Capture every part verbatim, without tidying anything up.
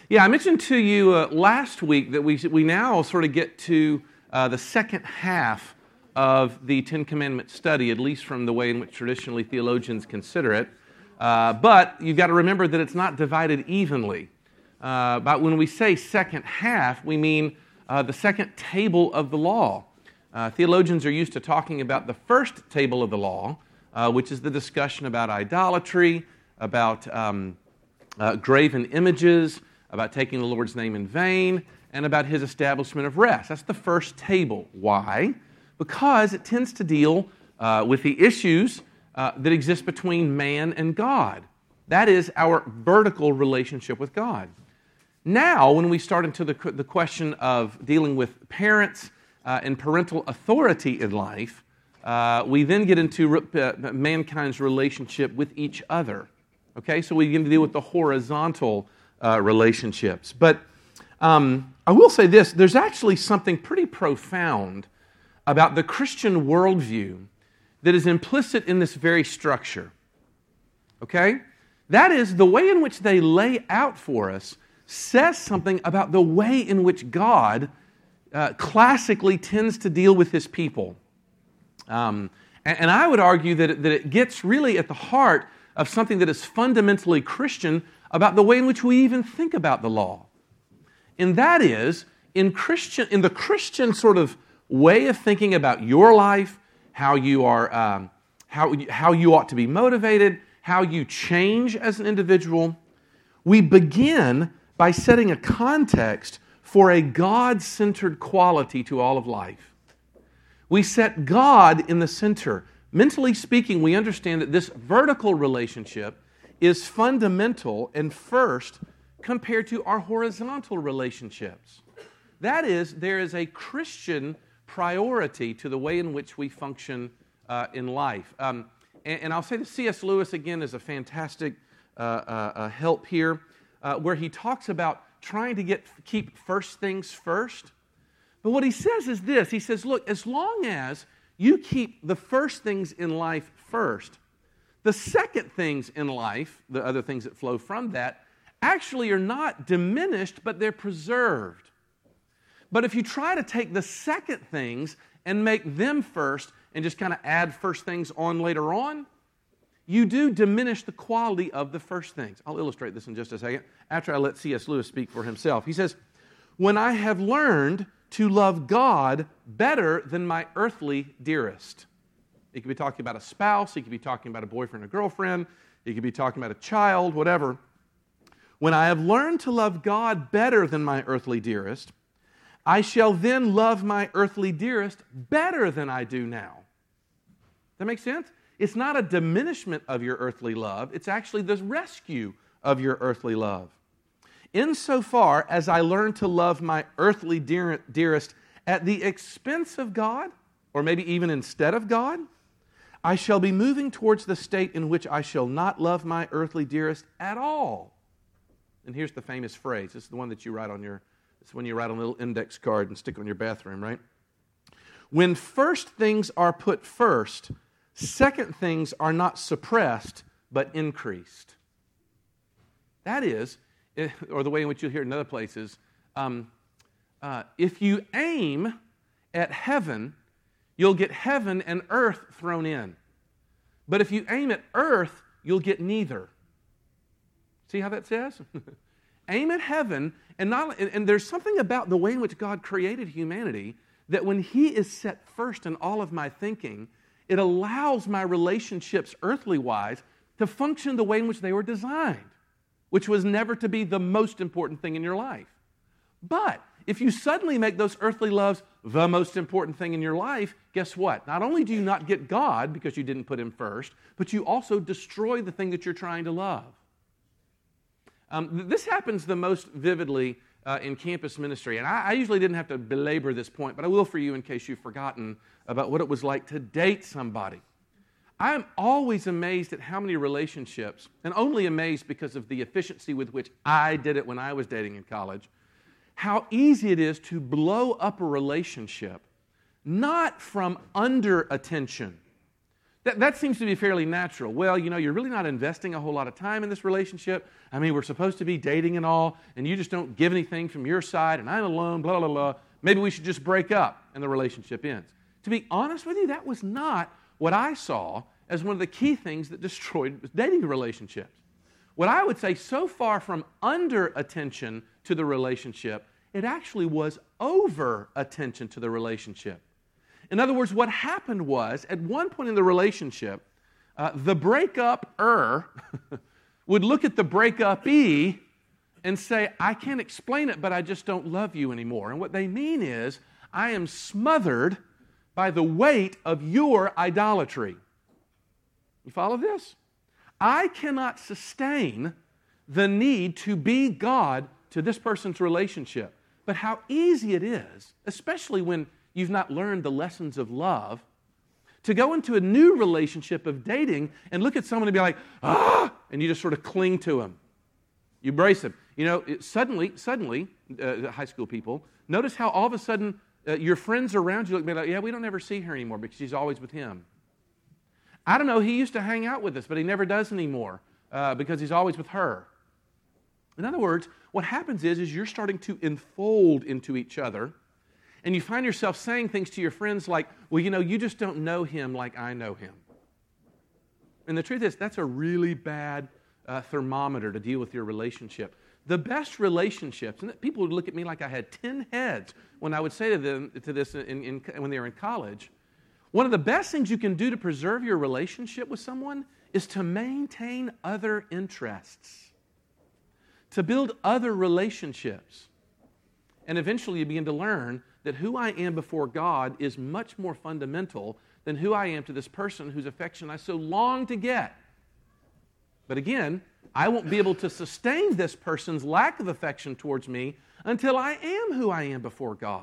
Yeah, I mentioned to you uh, last week that we we now sort of get to uh, the second half of the Ten Commandments study, at least from the way in which traditionally theologians consider it. Uh, but you've got to remember that it's not divided evenly. Uh, but when we say second half, we mean uh, the second table of the law. Uh, theologians are used to talking about the first table of the law, uh, which is the discussion about idolatry, about um, uh, graven images, about taking the Lord's name in vain, and about His establishment of rest. That's the first table. Why? Because it tends to deal uh, with the issues uh, that exist between man and God. That is our vertical relationship with God. Now, when we start into the, the question of dealing with parents uh, and parental authority in life, uh, we then get into uh, mankind's relationship with each other. Okay, so we begin to deal with the horizontal Uh, relationships. But um, I will say this, there's actually something pretty profound about the Christian worldview that is implicit in this very structure. Okay? That is, the way in which they lay out for us says something about the way in which God uh, classically tends to deal with His people. Um, and, and I would argue that it, that it gets really at the heart of something that is fundamentally Christian about the way in which we even think about the law. And that is, in Christian, in the Christian sort of way of thinking about your life, how you are, um, how, how you ought to be motivated, how you change as an individual, we begin by setting a context for a God-centered quality to all of life. We set God in the center. Mentally speaking, we understand that this vertical relationship is fundamental and first compared to our horizontal relationships. That is, there is a Christian priority to the way in which we function uh, in life. Um, and, and I'll say that C S Lewis, again, is a fantastic uh, uh, help here, uh, where he talks about trying to get keep first things first. But what he says is this, he says, look, as long as you keep the first things in life first, the second things in life, the other things that flow from that, actually are not diminished, but they're preserved. But if you try to take the second things and make them first and just kind of add first things on later on, you do diminish the quality of the first things. I'll illustrate this in just a second after I let C S Lewis speak for himself. He says, "When I have learned to love God better than my earthly dearest." He could be talking about a spouse, he could be talking about a boyfriend or girlfriend, he could be talking about a child, whatever. "When I have learned to love God better than my earthly dearest, I shall then love my earthly dearest better than I do now." That makes sense? It's not a diminishment of your earthly love, it's actually the rescue of your earthly love. "Insofar as I learn to love my earthly dear, dearest at the expense of God, or maybe even instead of God, I shall be moving towards the state in which I shall not love my earthly dearest at all." And here's the famous phrase. This is the one that you write on your, it's when you write on a little index card and stick it on your bathroom, right? "When first things are put first, second things are not suppressed, but increased." That is, or the way in which you'll hear it in other places, um, uh, if you aim at heaven, you'll get heaven and earth thrown in. But if you aim at earth, you'll get neither. See how that says? Aim at heaven, and, not, and, and there's something about the way in which God created humanity that when He is set first in all of my thinking, it allows my relationships earthly-wise to function the way in which they were designed, which was never to be the most important thing in your life. But if you suddenly make those earthly loves the most important thing in your life, guess what? Not only do you not get God because you didn't put Him first, but you also destroy the thing that you're trying to love. Um, this happens the most vividly uh, in campus ministry, and I, I usually didn't have to belabor this point, but I will for you in case you've forgotten about what it was like to date somebody. I am always amazed at how many relationships, and only amazed because of the efficiency with which I did it when I was dating in college, how easy it is to blow up a relationship, not from under attention. That, that seems to be fairly natural. Well, you know, you're really not investing a whole lot of time in this relationship. I mean, we're supposed to be dating and all, and you just don't give anything from your side, and I'm alone, blah, blah, blah. Maybe we should just break up, and the relationship ends. To be honest with you, that was not what I saw as one of the key things that destroyed dating relationships. What I would say, so far from under attention to the relationship, it actually was over attention to the relationship. In other words, what happened was, at one point in the relationship, uh, the breakup-er would look at the breakup-ee and say, I can't explain it, but I just don't love you anymore. And what they mean is, I am smothered by the weight of your idolatry. You follow this? I cannot sustain the need to be God to this person's relationship. But how easy it is, especially when you've not learned the lessons of love, to go into a new relationship of dating and look at someone and be like, ah, and you just sort of cling to them. You embrace them. You know, it, suddenly, suddenly, uh, high school people, notice how all of a sudden uh, your friends around you look at me like, yeah, we don't ever see her anymore because she's always with him. I don't know, he used to hang out with us, but he never does anymore uh, because he's always with her. In other words, what happens is, is you're starting to enfold into each other, and you find yourself saying things to your friends like, well, you know, you just don't know him like I know him. And the truth is, that's a really bad uh, thermometer to deal with your relationship. The best relationships, and people would look at me like I had ten heads when I would say to them to this in, in, when they were in college. One of the best things you can do to preserve your relationship with someone is to maintain other interests, to build other relationships. And eventually you begin to learn that who I am before God is much more fundamental than who I am to this person whose affection I so long to get. But again, I won't be able to sustain this person's lack of affection towards me until I am who I am before God.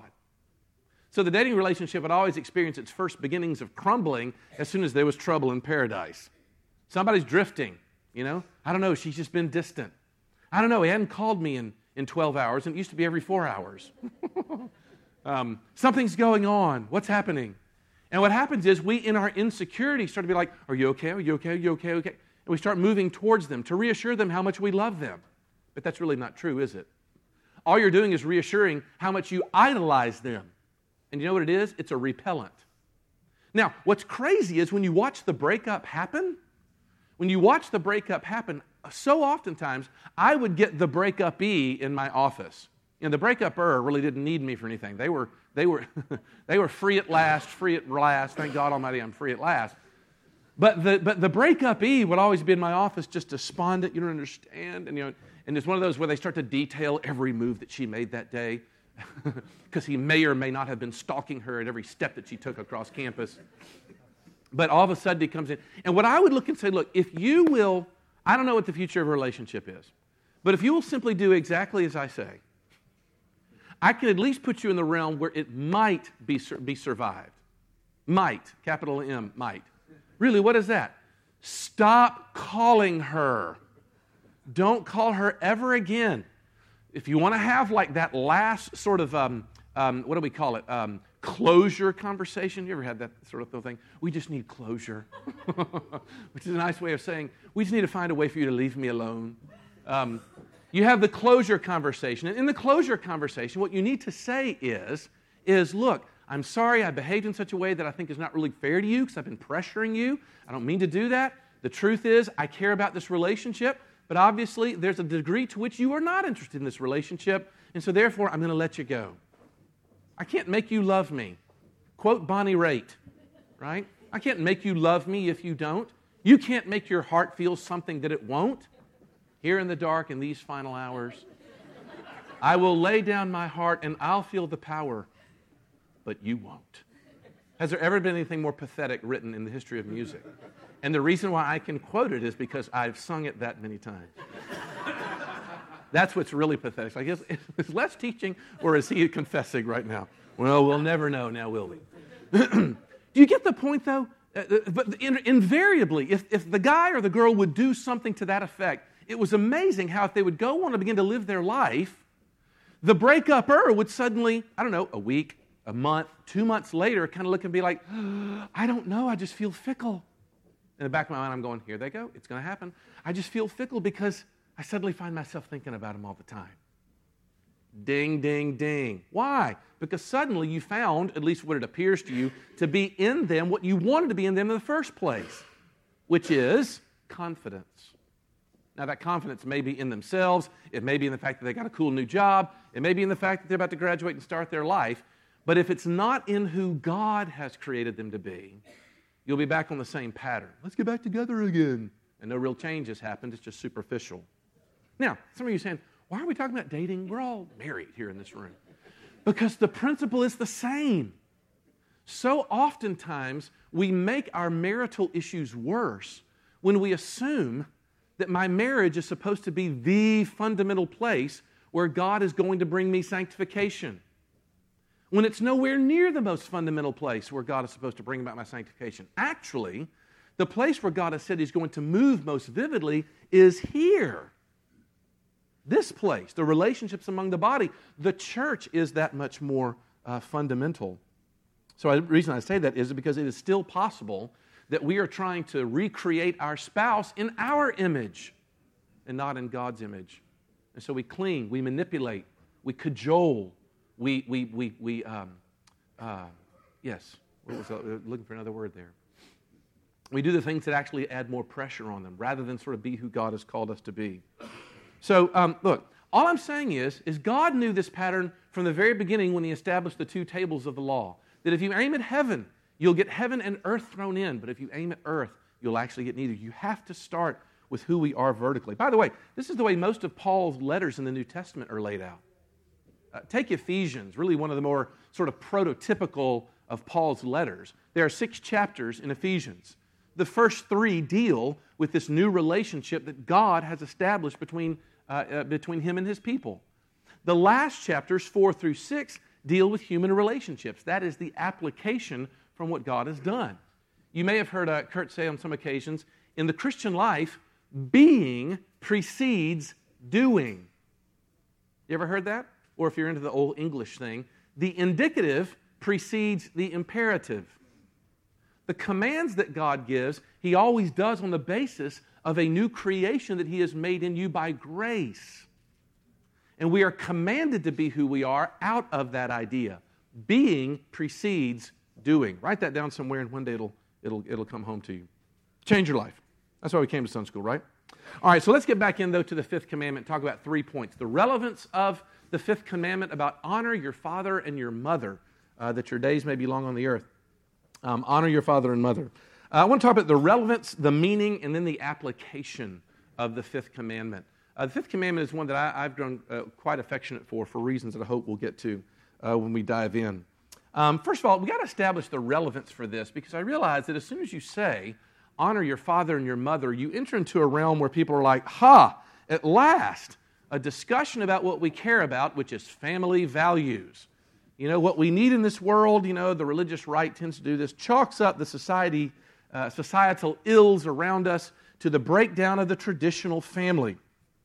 So the dating relationship had always experienced its first beginnings of crumbling as soon as there was trouble in paradise. Somebody's drifting, you know. I don't know, she's just been distant. I don't know, he hadn't called me in, in twelve hours, and it used to be every four hours. um, something's going on. What's happening? And what happens is we, in our insecurity, start to be like, are you okay? Are you okay? Are you okay? Okay. And we start moving towards them to reassure them how much we love them. But that's really not true, is it? All you're doing is reassuring how much you idolize them. And you know what it is? It's a repellent. Now, what's crazy is when you watch the breakup happen, when you watch the breakup happen, so oftentimes I would get the breakup-ee in my office. You know, the breakup-er really didn't need me for anything. They were, they were, they were free at last, free at last. Thank God Almighty, I'm free at last. But the but the breakup-ee would always be in my office just despondent. You don't understand, and you know, and it's one of those where they start to detail every move that she made that day. Because he may or may not have been stalking her at every step that she took across campus. But all of a sudden he comes in. And what I would look and say, look, if you will, I don't know what the future of a relationship is, but if you will simply do exactly as I say, I can at least put you in the realm where it might be, be survived. Might, capital M, might. Really, what is that? Stop calling her. Don't call her ever again. If you want to have like that last sort of, um, um, what do we call it, um, closure conversation. You ever had that sort of thing? We just need closure, which is a nice way of saying, we just need to find a way for you to leave me alone. Um, you have the closure conversation. And in the closure conversation, what you need to say is, is, look, I'm sorry I behaved in such a way that I think is not really fair to you because I've been pressuring you. I don't mean to do that. The truth is, I care about this relationship. But obviously, there's a degree to which you are not interested in this relationship, and so therefore, I'm going to let you go. I can't make you love me. Quote Bonnie Raitt, right? I can't make you love me if you don't. You can't make your heart feel something that it won't. Here in the dark, in these final hours, I will lay down my heart, and I'll feel the power, but you won't. Has there ever been anything more pathetic written in the history of music? And the reason why I can quote it is because I've sung it that many times. That's what's really pathetic. Like, is, is Les teaching or is he confessing right now? Well, we'll never know now, will we? Do you get the point, though? Uh, but in, invariably, if, if the guy or the girl would do something to that effect, it was amazing how if they would go on and begin to live their life, the breakup-er would suddenly, I don't know, a week, a month, two months later, kind of look and be like, oh, I don't know, I just feel fickle. In the back of my mind, I'm going, here they go. It's going to happen. I just feel fickle because I suddenly find myself thinking about them all the time. Ding, ding, ding. Why? Because suddenly you found, at least what it appears to you, to be in them what you wanted to be in them in the first place, which is confidence. Now, that confidence may be in themselves. It may be in the fact that they got a cool new job. It may be in the fact that they're about to graduate and start their life. But if it's not in who God has created them to be, you'll be back on the same pattern. Let's get back together again. And no real change has happened. It's just superficial. Now, some of you are saying, why are we talking about dating? We're all married here in this room. Because the principle is the same. So oftentimes, we make our marital issues worse when we assume that my marriage is supposed to be the fundamental place where God is going to bring me sanctification, when it's nowhere near the most fundamental place where God is supposed to bring about my sanctification. Actually, the place where God has said He's going to move most vividly is here. This place, the relationships among the body. The church is that much more uh, fundamental. So the reason I say that is because it is still possible that we are trying to recreate our spouse in our image and not in God's image. And so we cling, we manipulate, we cajole, we, we, we, we um, uh, yes, what was, uh, looking for another word there. We do the things that actually add more pressure on them rather than sort of be who God has called us to be. So, um, look, all I'm saying is, is God knew this pattern from the very beginning when He established the two tables of the law. That if you aim at heaven, you'll get heaven and earth thrown in, but if you aim at earth, you'll actually get neither. You have to start with who we are vertically. By the way, this is the way most of Paul's letters in the New Testament are laid out. Uh, take Ephesians, really one of the more sort of prototypical of Paul's letters. There are six chapters in Ephesians. The first three deal with this new relationship that God has established between, uh, uh, between Him and His people. The last chapters, four through six, deal with human relationships. That is the application from what God has done. You may have heard uh, Kurt say on some occasions, in the Christian life, being precedes doing. You ever heard that? Or if you're into the old English thing, the indicative precedes the imperative. The commands that God gives, He always does on the basis of a new creation that He has made in you by grace. And we are commanded to be who we are out of that idea. Being precedes doing. Write that down somewhere and one day it'll, it'll, it'll come home to you. Change your life. That's why we came to Sunday school, right? All right, so let's get back in, though, to the fifth commandment and talk about three points. The relevance of the fifth commandment about honor your father and your mother, uh, that your days may be long on the earth. Um, honor your father and mother. Uh, I want to talk about the relevance, the meaning, and then the application of the fifth commandment. Uh, the fifth commandment is one that I, I've grown uh, quite affectionate for, for reasons that I hope we'll get to uh, when we dive in. Um, first of all, we've got to establish the relevance for this, because I realize that as soon as you say, honor your father and your mother, you enter into a realm where people are like, ha, at last, a discussion about what we care about, which is family values. You know, what we need in this world, you know, the religious right tends to do this, chalks up the society, uh, societal ills around us to the breakdown of the traditional family.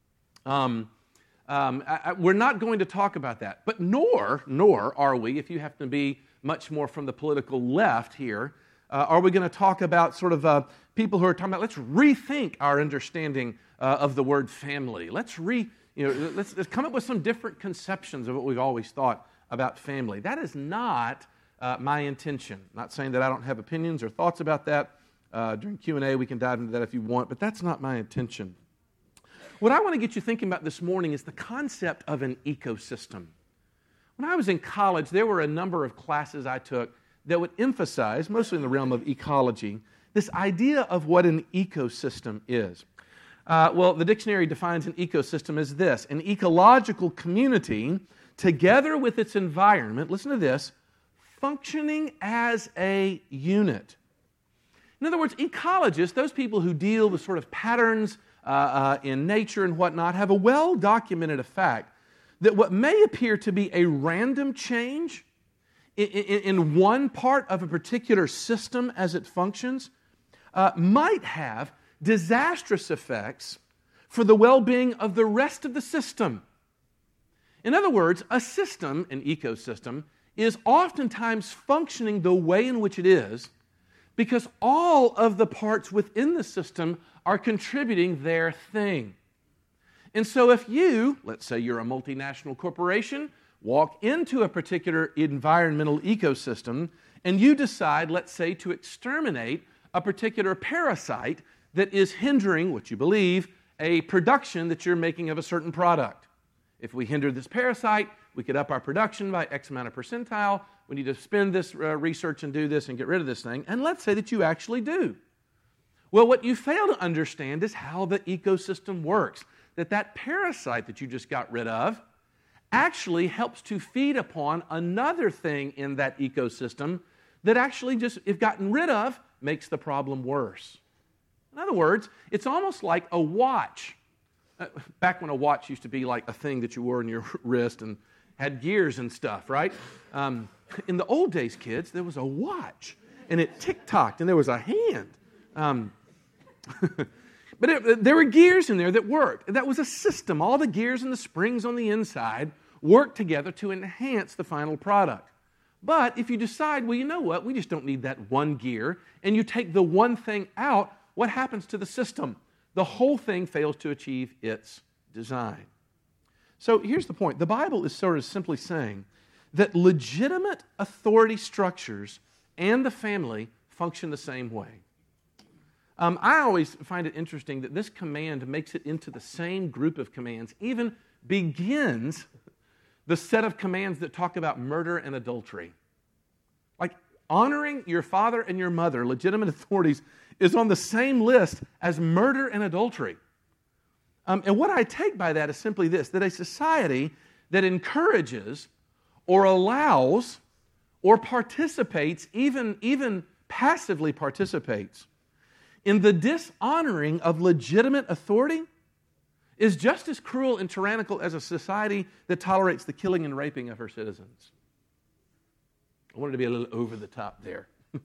Um, um, I, I, we're not going to talk about that, but nor, nor are we, if you happen to be much more from the political left here, uh, are we going to talk about sort of uh, people who are talking about, let's rethink our understanding uh, of the word family. Let's re, you know, let's, let's come up with some different conceptions of what we've always thought about family. That is not uh, my intention. I'm not saying that I don't have opinions or thoughts about that. Uh, during Q and A, we can dive into that if you want, but that's not my intention. What I want to get you thinking about this morning is the concept of an ecosystem. When I was in college, there were a number of classes I took that would emphasize, mostly in the realm of ecology, this idea of what an ecosystem is. Uh, well, the dictionary defines an ecosystem as this: an ecological community together with its environment, listen to this, functioning as a unit. In other words, ecologists, those people who deal with sort of patterns uh, uh, in nature and whatnot, have a well-documented fact that what may appear to be a random change in, in, in one part of a particular system as it functions uh, might have disastrous effects for the well-being of the rest of the system. In other words, a system, an ecosystem, is oftentimes functioning the way in which it is because all of the parts within the system are contributing their thing. And so if you, let's say you're a multinational corporation, walk into a particular environmental ecosystem, and you decide, let's say, to exterminate a particular parasite that is hindering, what you believe, a production that you're making of a certain product. If we hinder this parasite, we could up our production by X amount of percentile. We need to spend this uh, research and do this and get rid of this thing. And let's say that you actually do. Well, what you fail to understand is how the ecosystem works. That that parasite that you just got rid of actually helps to feed upon another thing in that ecosystem that actually just, if gotten rid of, makes the problem worse. In other words, it's almost like a watch. Uh, back when a watch used to be like a thing that you wore on your wrist and had gears and stuff, right? Um, in the old days, kids, there was a watch, and it tick-tocked, and there was a hand. Um, but it, there were gears in there that worked. That was a system. All the gears and the springs on the inside worked together to enhance the final product. But if you decide, well, you know what, we just don't need that one gear, and you take the one thing out, what happens to the system? The whole thing fails to achieve its design. So here's the point. The Bible is sort of simply saying that legitimate authority structures and the family function the same way. Um, I always find it interesting that this command makes it into the same group of commands, even begins the set of commands that talk about murder and adultery. Like honoring your father and your mother, legitimate authorities, is on the same list as murder and adultery. Um, and what I take by that is simply this, that a society that encourages or allows or participates, even, even passively participates, in the dishonoring of legitimate authority is just as cruel and tyrannical as a society that tolerates the killing and raping of her citizens. I wanted to be a little over the top there.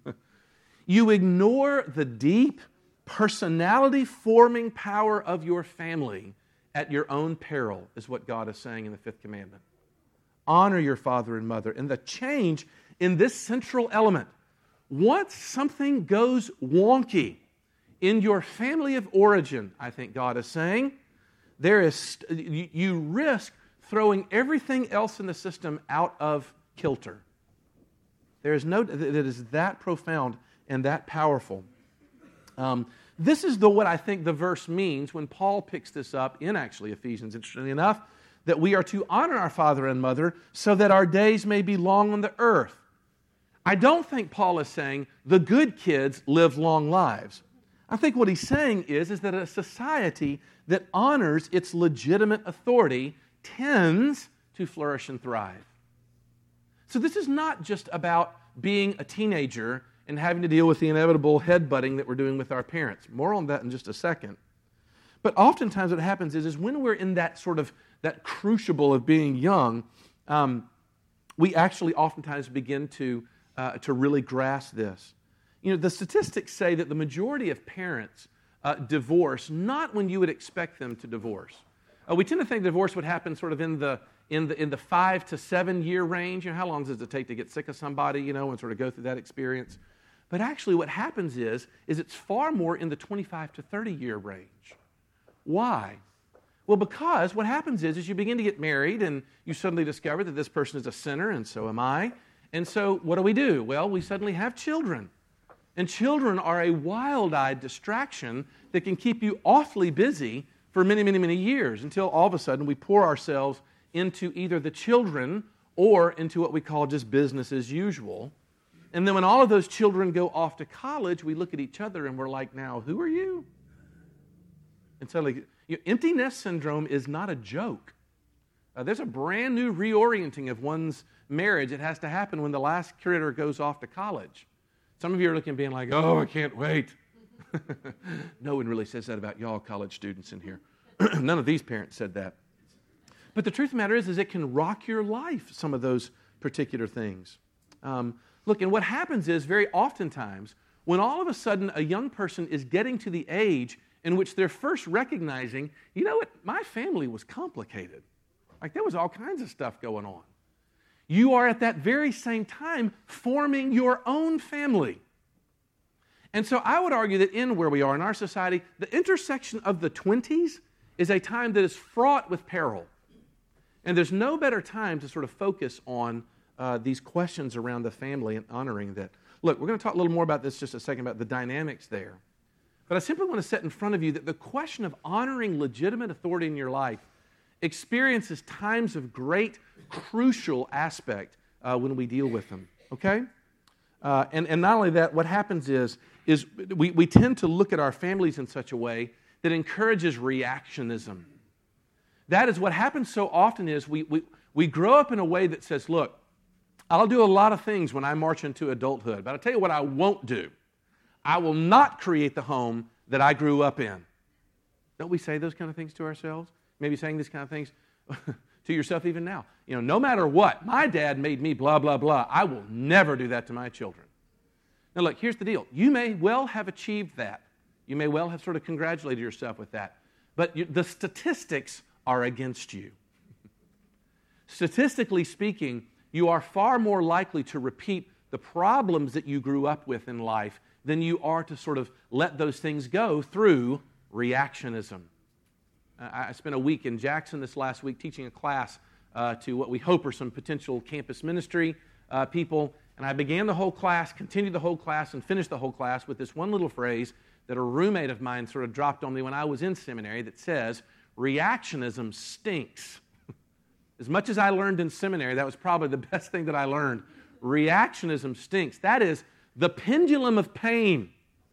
You ignore the deep, personality-forming power of your family at your own peril, is what God is saying in the fifth commandment. Honor your father and mother. And the change in this central element, once something goes wonky in your family of origin, I think God is saying, there is you, you risk throwing everything else in the system out of kilter. There is no that is that profound and that powerful. Um, this is the what I think the verse means when Paul picks this up in actually Ephesians, interestingly enough, that we are to honor our father and mother so that our days may be long on the earth. I don't think Paul is saying the good kids live long lives. I think what he's saying is, is that a society that honors its legitimate authority tends to flourish and thrive. So this is not just about being a teenager and having to deal with the inevitable headbutting that we're doing with our parents. More on that in just a second. But oftentimes what happens is, is when we're in that sort of, that crucible of being young, um, we actually oftentimes begin to, uh, to really grasp this. You know, the statistics say that the majority of parents uh, divorce not when you would expect them to divorce. Uh, we tend to think divorce would happen sort of in the in the in the five to seven year range. You know, how long does it take to get sick of somebody, you know, and sort of go through that experience? But actually what happens is, is it's far more in the twenty-five to thirty year range. Why? Well, because what happens is, is you begin to get married and you suddenly discover that this person is a sinner and so am I. And so what do we do? Well, we suddenly have children. And children are a wild-eyed distraction that can keep you awfully busy for many, many, many years until all of a sudden we pour ourselves into either the children or into what we call just business as usual. And then when all of those children go off to college, we look at each other and we're like, now, who are you? And suddenly, you know, empty nest syndrome is not a joke. Uh, there's a brand new reorienting of one's marriage that has to happen when the last critter goes off to college. Some of you are looking and being like, oh, I can't wait. No one really says that about y'all college students in here. None of these parents said that. But the truth of the matter is, is it can rock your life, some of those particular things. Um, look, and what happens is very oftentimes, when all of a sudden a young person is getting to the age in which they're first recognizing, you know what, my family was complicated. Like there was all kinds of stuff going on. You are at that very same time forming your own family. And so I would argue that in where we are in our society, the intersection of the twenties is a time that is fraught with peril. And there's no better time to sort of focus on uh, these questions around the family and honoring that. Look, we're going to talk a little more about this just a second, about the dynamics there. But I simply want to set in front of you that the question of honoring legitimate authority in your life experiences times of great, crucial aspect uh, when we deal with them, okay? Uh, and, and not only that, what happens is, is we, we tend to look at our families in such a way that encourages reactionism. That is what happens so often is we, we, we grow up in a way that says, look, I'll do a lot of things when I march into adulthood, but I'll tell you what I won't do. I will not create the home that I grew up in. Don't we say those kind of things to ourselves? Maybe saying these kind of things to yourself even now. You know, no matter what, my dad made me blah, blah, blah. I will never do that to my children. Now look, here's the deal. You may well have achieved that. You may well have sort of congratulated yourself with that. But you, the statistics are against you. Statistically speaking, you are far more likely to repeat the problems that you grew up with in life than you are to sort of let those things go through reactionism. I spent a week in Jackson this last week teaching a class uh, to what we hope are some potential campus ministry uh, people, and I began the whole class, continued the whole class, and finished the whole class with this one little phrase that a roommate of mine sort of dropped on me when I was in seminary that says, reactionism stinks. As much as I learned in seminary, that was probably the best thing that I learned. Reactionism stinks. That is, the pendulum of pain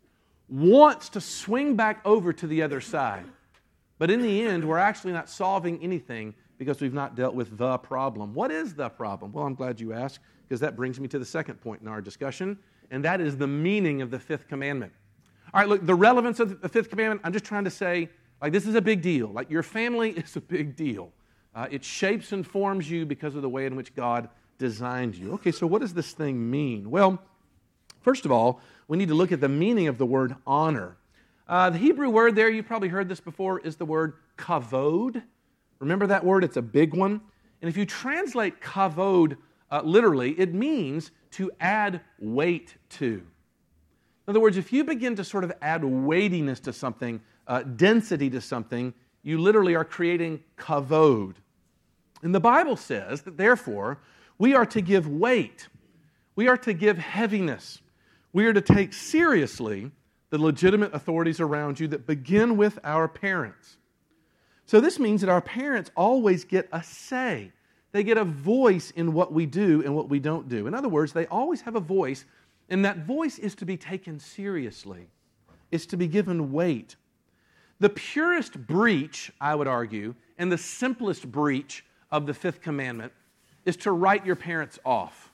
wants to swing back over to the other side. But in the end, we're actually not solving anything because we've not dealt with the problem. What is the problem? Well, I'm glad you asked, because that brings me to the second point in our discussion, and that is the meaning of the fifth commandment. All right, look, the relevance of the fifth commandment, I'm just trying to say, like, this is a big deal. Like, your family is a big deal. Uh, it shapes and forms you because of the way in which God designed you. Okay, so what does this thing mean? Well, first of all, we need to look at the meaning of the word honor. Uh, the Hebrew word there, you've probably heard this before, is the word kavod. Remember that word? It's a big one. And if you translate kavod uh, literally, it means to add weight to. In other words, if you begin to sort of add weightiness to something, uh, density to something, you literally are creating kavod. And the Bible says that therefore, we are to give weight. We are to give heaviness. We are to take seriously the legitimate authorities around you that begin with our parents. So this means that our parents always get a say. They get a voice in what we do and what we don't do. In other words, they always have a voice, and that voice is to be taken seriously. It's to be given weight. The purest breach, I would argue, and the simplest breach of the fifth commandment is to write your parents off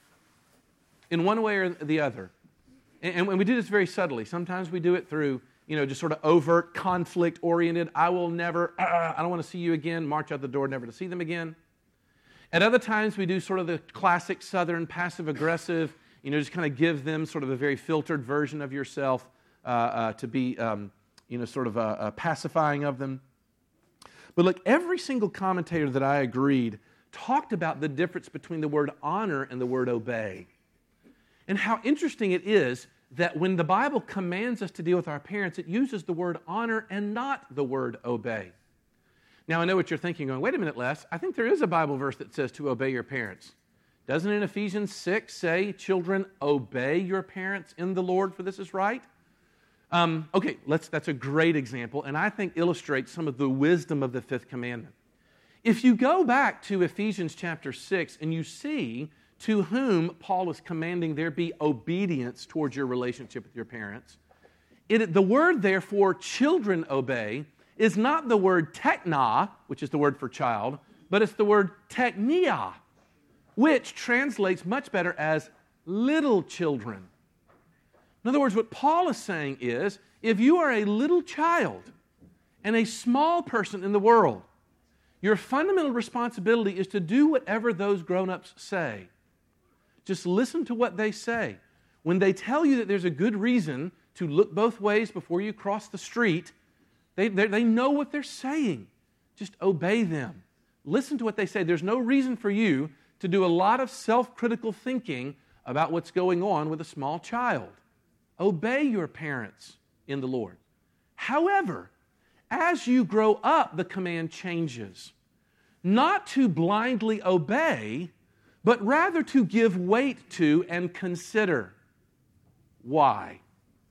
in one way or the other. And we do this very subtly. Sometimes we do it through, you know, just sort of overt, conflict-oriented, I will never, uh, I don't want to see you again, march out the door, never to see them again. At other times, we do sort of the classic Southern passive-aggressive, you know, just kind of give them sort of a very filtered version of yourself uh, uh, to be, um, you know, sort of a, a pacifying of them. But look, every single commentator that I agreed talked about the difference between the word honor and the word obey. And how interesting it is that when the Bible commands us to deal with our parents, it uses the word honor and not the word obey. Now, I know what you're thinking, going, wait a minute, Les, I think there is a Bible verse that says to obey your parents. Doesn't it in Ephesians six say, children, obey your parents in the Lord, for this is right? Um, okay, let's, that's a great example, and I think illustrates some of the wisdom of the fifth commandment. If you go back to Ephesians chapter six and you see to whom Paul is commanding there be obedience towards your relationship with your parents, it, the word there for children obey is not the word tekna, which is the word for child, but it's the word teknia, which translates much better as little children. In other words, what Paul is saying is, if you are a little child and a small person in the world, your fundamental responsibility is to do whatever those grown-ups say. Just listen to what they say. When they tell you that there's a good reason to look both ways before you cross the street, they, they know what they're saying. Just obey them. Listen to what they say. There's no reason for you to do a lot of self-critical thinking about what's going on with a small child. Obey your parents in the Lord. However, as you grow up, the command changes. Not to blindly obey, but rather to give weight to and consider. Why?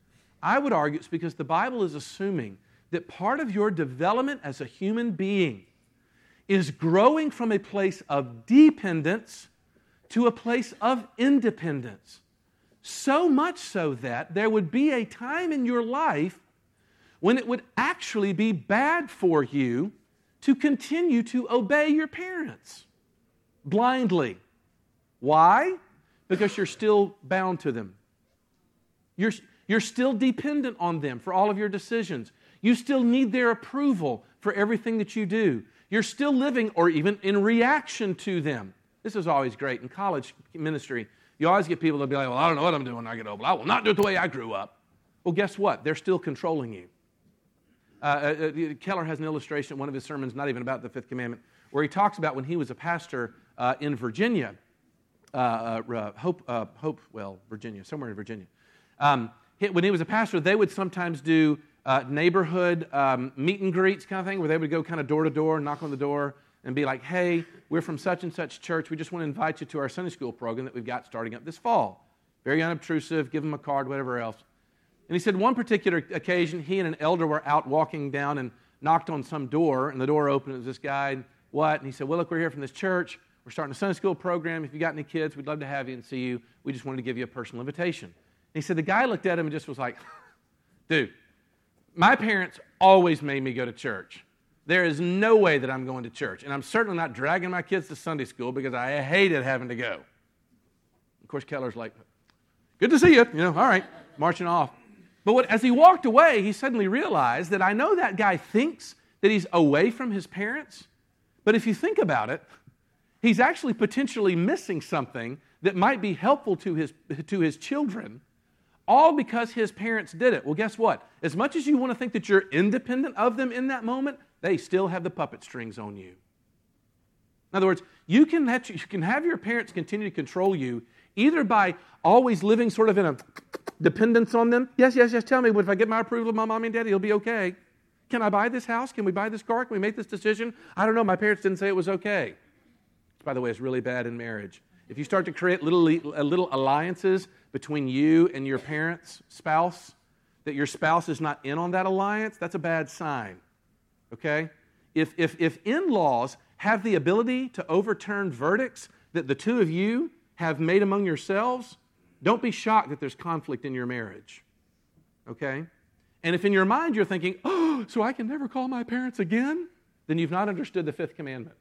I would argue it's because the Bible is assuming that part of your development as a human being is growing from a place of dependence to a place of independence. So much so that there would be a time in your life when it would actually be bad for you to continue to obey your parents blindly. Why? Because you're still bound to them. You're, you're still dependent on them for all of your decisions. You still need their approval for everything that you do. You're still living or even in reaction to them. This is always great. In college ministry, you always get people that be like, well, I don't know what I'm doing when I get old. I will not do it the way I grew up. Well, guess what? They're still controlling you. Uh, uh, Keller has an illustration in one of his sermons, not even about the fifth commandment, where he talks about when he was a pastor uh, in Virginia, uh, uh, Hope, uh, Hope, well, Virginia, somewhere in Virginia. Um, he, when he was a pastor, they would sometimes do uh, neighborhood um, meet and greets kind of thing, where they would go kind of door to door, knock on the door, and be like, hey, we're from such and such church. We just want to invite you to our Sunday school program that we've got starting up this fall. Very unobtrusive, give them a card, whatever else. And he said one particular occasion, he and an elder were out walking down and knocked on some door, and the door opened. It was this guy, and what? And he said, well, look, we're here from this church. We're starting a Sunday school program. If you got any kids, we'd love to have you and see you. We just wanted to give you a personal invitation. And he said the guy looked at him and just was like, dude, my parents always made me go to church. There is no way that I'm going to church. And I'm certainly not dragging my kids to Sunday school because I hated having to go. Of course, Keller's like, good to see you. You know, all right, marching off. But what, as he walked away, he suddenly realized that I know that guy thinks that he's away from his parents, but if you think about it, he's actually potentially missing something that might be helpful to his, to his children, all because his parents did it. Well, guess what? As much as you want to think that you're independent of them in that moment, they still have the puppet strings on you. In other words, you can let you, you can have your parents continue to control you either by always living sort of in a dependence on them. Yes, yes, yes, tell me, but if I get my approval of my mommy and daddy, it'll be okay. Can I buy this house? Can we buy this car? Can we make this decision? I don't know. My parents didn't say it was okay. By the way, it's really bad in marriage. If you start to create little, little alliances between you and your parents' spouse, that your spouse is not in on that alliance, that's a bad sign. Okay? If, if, if in-laws have the ability to overturn verdicts that the two of you have made among yourselves, don't be shocked that there's conflict in your marriage. Okay? And if in your mind you're thinking, oh, so I can never call my parents again, then you've not understood the fifth commandment.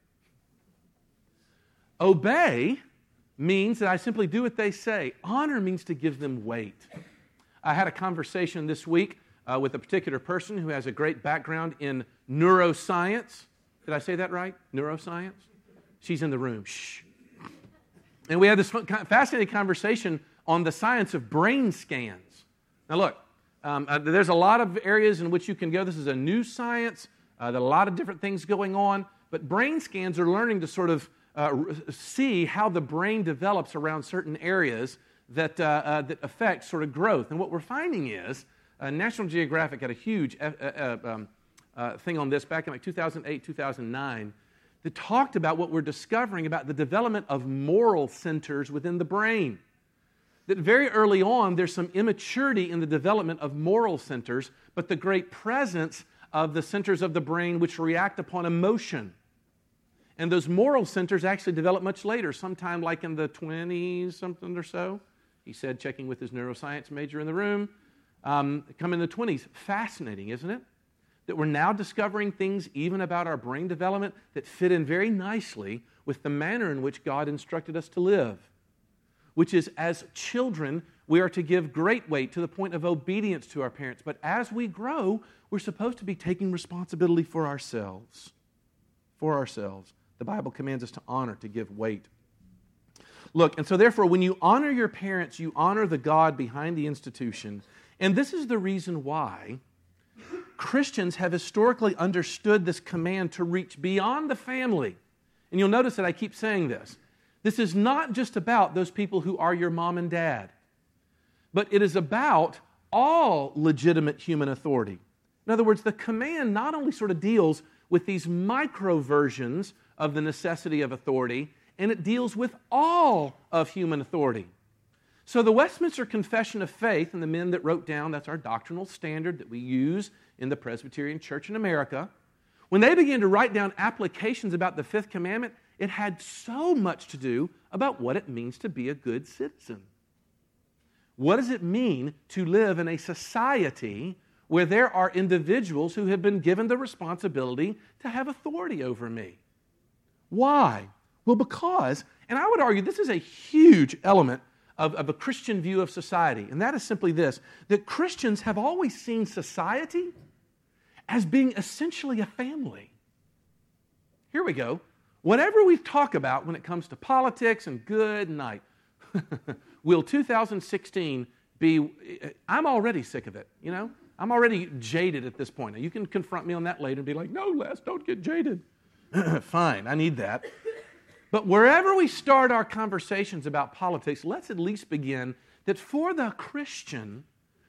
Obey means that I simply do what they say. Honor means to give them weight. I had a conversation this week uh, with a particular person who has a great background in neuroscience. Did I say that right? Neuroscience? She's in the room. Shh. And we had this fascinating conversation on the science of brain scans. Now look, um, uh, there's a lot of areas in which you can go. This is a new science. Uh, there are a lot of different things going on. But brain scans are learning to sort of uh, see how the brain develops around certain areas that, uh, uh, that affect sort of growth. And what we're finding is, uh, National Geographic had a huge uh, uh, um, uh, thing on this back in like two thousand eight, two thousand nine, that talked about what we're discovering about the development of moral centers within the brain. That very early on, there's some immaturity in the development of moral centers, but the great presence of the centers of the brain which react upon emotion. And those moral centers actually develop much later, sometime like in the twenties, something or so. He said, checking with his neuroscience major in the room, um, come in the twenties. Fascinating, isn't it? That we're now discovering things even about our brain development that fit in very nicely with the manner in which God instructed us to live, which is as children, we are to give great weight to the point of obedience to our parents. But as we grow, we're supposed to be taking responsibility for ourselves. For ourselves. The Bible commands us to honor, to give weight. Look, and so therefore, when you honor your parents, you honor the God behind the institution. And this is the reason why Christians have historically understood this command to reach beyond the family. And you'll notice that I keep saying this. This is not just about those people who are your mom and dad, but it is about all legitimate human authority. In other words, the command not only sort of deals with these micro versions of the necessity of authority, and it deals with all of human authority. So the Westminster Confession of Faith, and the men that wrote down, that's our doctrinal standard that we use in the Presbyterian Church in America, when they began to write down applications about the fifth commandment, it had so much to do about what it means to be a good citizen. What does it mean to live in a society where there are individuals who have been given the responsibility to have authority over me? Why? Well, because, and I would argue this is a huge element of, of a Christian view of society, and that is simply this, that Christians have always seen society as being essentially a family. Here we go. Whatever we talk about when it comes to politics and good night, will two thousand sixteen be, I'm already sick of it, you know? I'm already jaded at this point. Now, you can confront me on that later and be like, no, Les, don't get jaded. Fine, I need that. But wherever we start our conversations about politics, let's at least begin that for the Christian,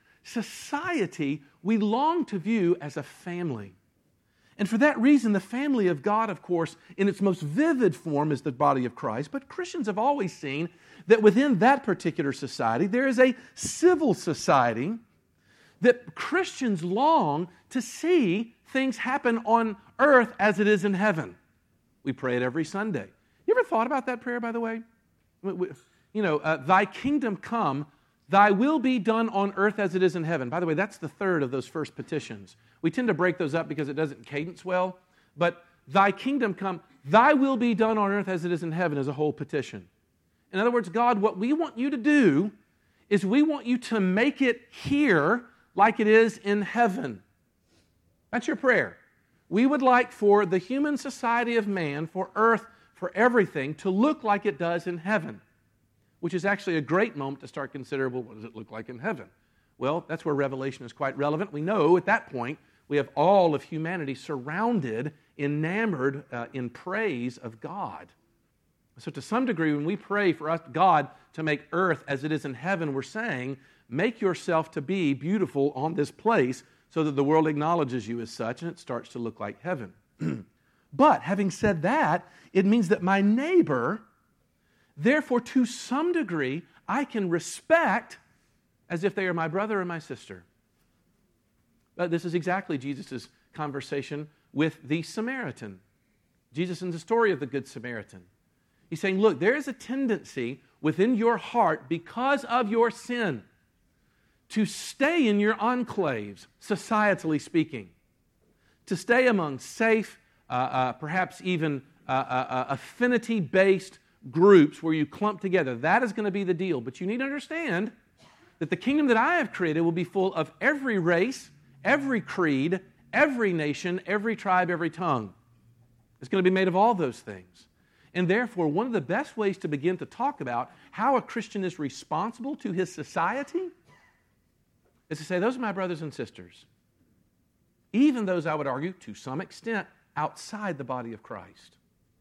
society we long to view as a family. And for that reason, the family of God, of course, in its most vivid form is the body of Christ. But Christians have always seen that within that particular society, there is a civil society that Christians long to see things happen on earth as it is in heaven. We pray it every Sunday. You ever thought about that prayer, by the way? You know, uh, thy kingdom come, thy will be done on earth as it is in heaven. By the way, that's the third of those first petitions. We tend to break those up because it doesn't cadence well. But thy kingdom come, thy will be done on earth as it is in heaven is a whole petition. In other words, God, what we want you to do is we want you to make it here like it is in heaven. That's your prayer. We would like for the human society of man, for earth, for everything, to look like it does in heaven, which is actually a great moment to start considering, well, what does it look like in heaven? Well, that's where Revelation is quite relevant. We know at that point we have all of humanity surrounded, enamored uh, in praise of God. So to some degree, when we pray for us, God to make earth as it is in heaven, we're saying, make yourself to be beautiful on this place so that the world acknowledges you as such and it starts to look like heaven. But having said that, it means that my neighbor, therefore to some degree, I can respect as if they are my brother or my sister. But this is exactly Jesus' conversation with the Samaritan. Jesus in the story of the Good Samaritan. He's saying, look, there is a tendency within your heart because of your sin to stay in your enclaves, societally speaking, to stay among safe, uh, uh, perhaps even uh, uh, affinity-based groups where you clump together. That is going to be the deal. But you need to understand that the kingdom that I have created will be full of every race, every creed, every nation, every tribe, every tongue. It's going to be made of all those things. And therefore, one of the best ways to begin to talk about how a Christian is responsible to his society is to say, those are my brothers and sisters. Even those, I would argue, to some extent, outside the body of Christ.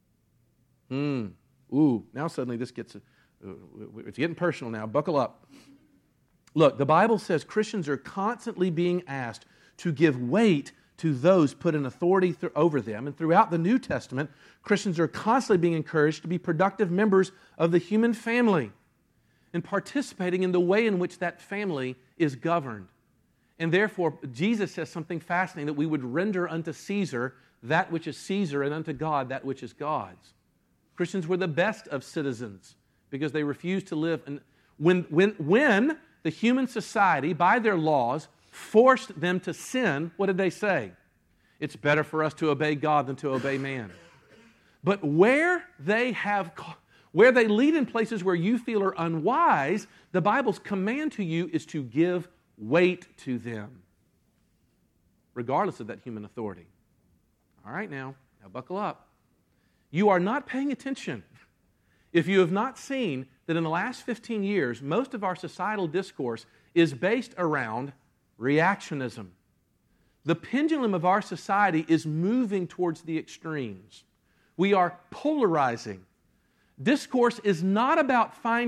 Hmm. Ooh, now suddenly this gets, uh, it's getting personal now. Buckle up. Look, the Bible says Christians are constantly being asked to give weight to those put in authority th- over them. And throughout the New Testament, Christians are constantly being encouraged to be productive members of the human family and participating in the way in which that family is governed. And therefore, Jesus says something fascinating, that we would render unto Caesar that which is Caesar and unto God that which is God's. Christians were the best of citizens because they refused to live. And when, when, when the human society, by their laws, forced them to sin, what did they say? It's better for us to obey God than to obey man. But where they have, where they lead in places where you feel are unwise, the Bible's command to you is to give weight to them, regardless of that human authority. All right, now, now buckle up. You are not paying attention if you have not seen that in the last fifteen years, most of our societal discourse is based around reactionism. The pendulum of our society is moving towards the extremes. We are polarizing. Discourse is not about finding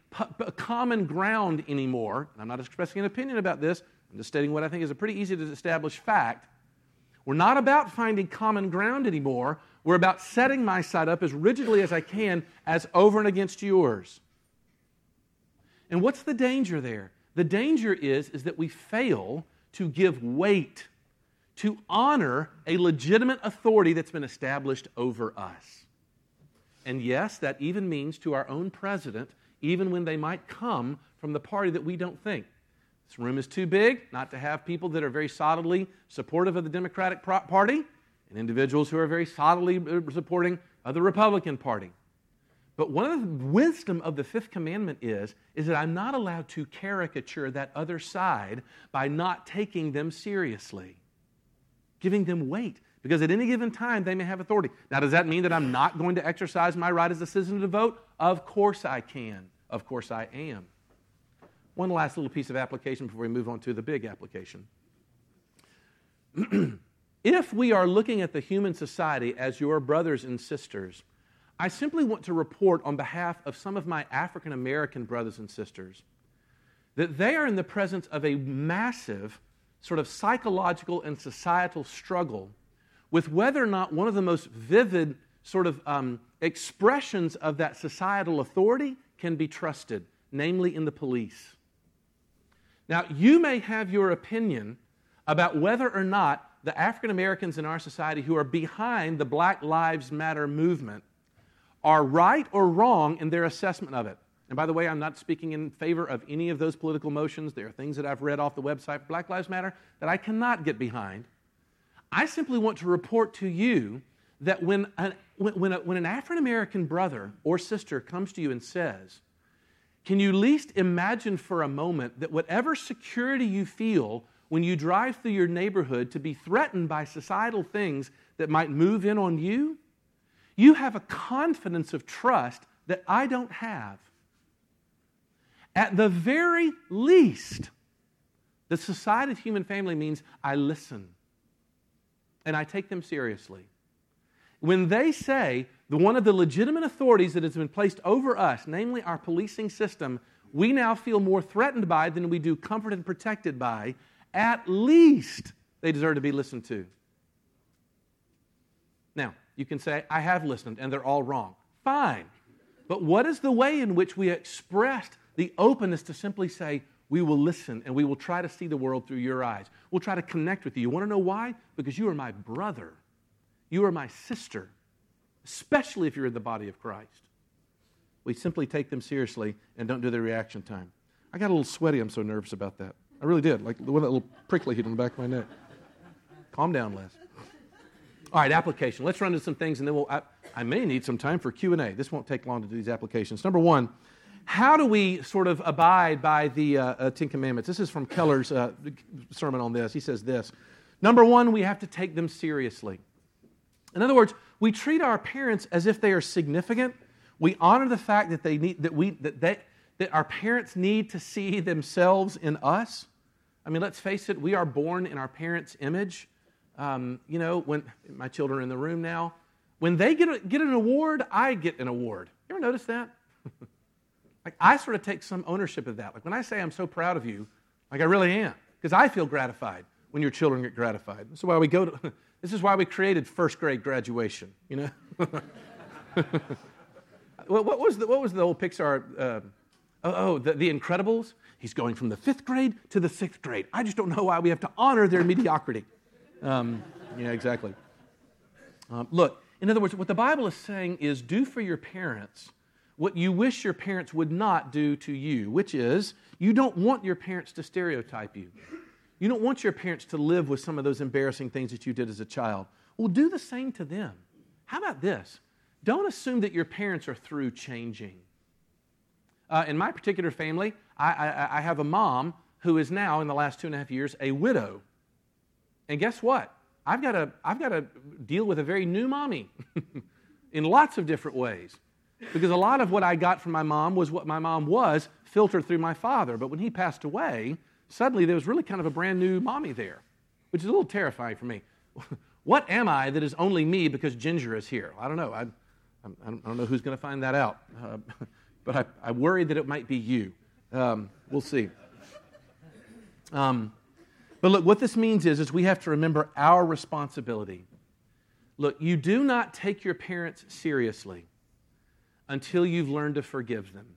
p- p- common ground anymore. I'm not expressing an opinion about this. I'm just stating what I think is a pretty easy to establish fact. We're not about finding common ground anymore. We're about setting my side up as rigidly as I can as over and against yours. And what's the danger there? The danger is, is that we fail to give weight, to honor a legitimate authority that's been established over us. And yes, that even means to our own president, even when they might come from the party that we don't think. This room is too big not to have people that are very solidly supportive of the Democratic Party and individuals who are very solidly supporting of the Republican Party. But one of the wisdom of the fifth commandment is, is that I'm not allowed to caricature that other side by not taking them seriously, giving them weight, because at any given time they may have authority. Now, does that mean that I'm not going to exercise my right as a citizen to vote? Of course I can. Of course I am. One last little piece of application before we move on to the big application. If we are looking at the human society as your brothers and sisters, I simply want to report on behalf of some of my African American brothers and sisters that they are in the presence of a massive sort of psychological and societal struggle with whether or not one of the most vivid sort of um, expressions of that societal authority can be trusted, namely in the police. Now, you may have your opinion about whether or not the African Americans in our society who are behind the Black Lives Matter movement are right or wrong in their assessment of it. And by the way, I'm not speaking in favor of any of those political motions. There are things that I've read off the website, Black Lives Matter, that I cannot get behind. I simply want to report to you that when, a, when, when, a, when an African American brother or sister comes to you and says, can you at least imagine for a moment that whatever security you feel when you drive through your neighborhood to be threatened by societal things that might move in on you, you have a confidence of trust that I don't have. At the very least, the society of human family means I listen and I take them seriously. When they say that one of the legitimate authorities that has been placed over us, namely our policing system, we now feel more threatened by than we do comforted and protected by, at least they deserve to be listened to. Now, you can say, I have listened and they're all wrong. Fine. But what is the way in which we expressed the openness to simply say, we will listen and we will try to see the world through your eyes. We'll try to connect with you. You want to know why? Because you are my brother. You are my sister, especially if you're in the body of Christ. We simply take them seriously and don't do the reaction time. I got a little sweaty. I'm so nervous about that. I really did. Like the one that little prickly heat on the back of my neck. Calm down, Les. All right, application. Let's run into some things, and then we'll. I, I may need some time for Q and A. This won't take long to do these applications. Number one, how do we sort of abide by the uh, uh, Ten Commandments? This is from Keller's uh, sermon on this. He says this. Number one, we have to take them seriously. In other words, we treat our parents as if they are significant. We honor the fact that they need that we that they, that our parents need to see themselves in us. I mean, let's face it, we are born in our parents' image. Um, you know, when my children are in the room now, when they get a, get an award, I get an award. You ever notice that? Like, I sort of take some ownership of that. Like, when I say I'm so proud of you, like I really am, because I feel gratified when your children get gratified. This is why we go to. This is why we created first grade graduation. You know. What, what was the what was the old Pixar? Uh, oh, oh the, the Incredibles. He's going from the fifth grade to the sixth grade. I just don't know why we have to honor their mediocrity. Um, yeah, exactly. Um, look, in other words, what the Bible is saying is do for your parents what you wish your parents would not do to you, which is you don't want your parents to stereotype you. You don't want your parents to live with some of those embarrassing things that you did as a child. Well, do the same to them. How about this? Don't assume that your parents are through changing. Uh, in my particular family, I, I, I have a mom who is now, in the last two and a half years, a widow. And guess what? I've got to, I've got to deal with a very new mommy in lots of different ways. Because a lot of what I got from my mom was what my mom was, filtered through my father. But when he passed away, suddenly there was really kind of a brand new mommy there, which is a little terrifying for me. What am I that is only me because Ginger is here? I don't know. I, I don't know who's going to find that out. Uh, but I, I worry that it might be you. Um, we'll see. Um, but look, what this means is, is we have to remember our responsibility. Look, you do not take your parents seriously until you've learned to forgive them.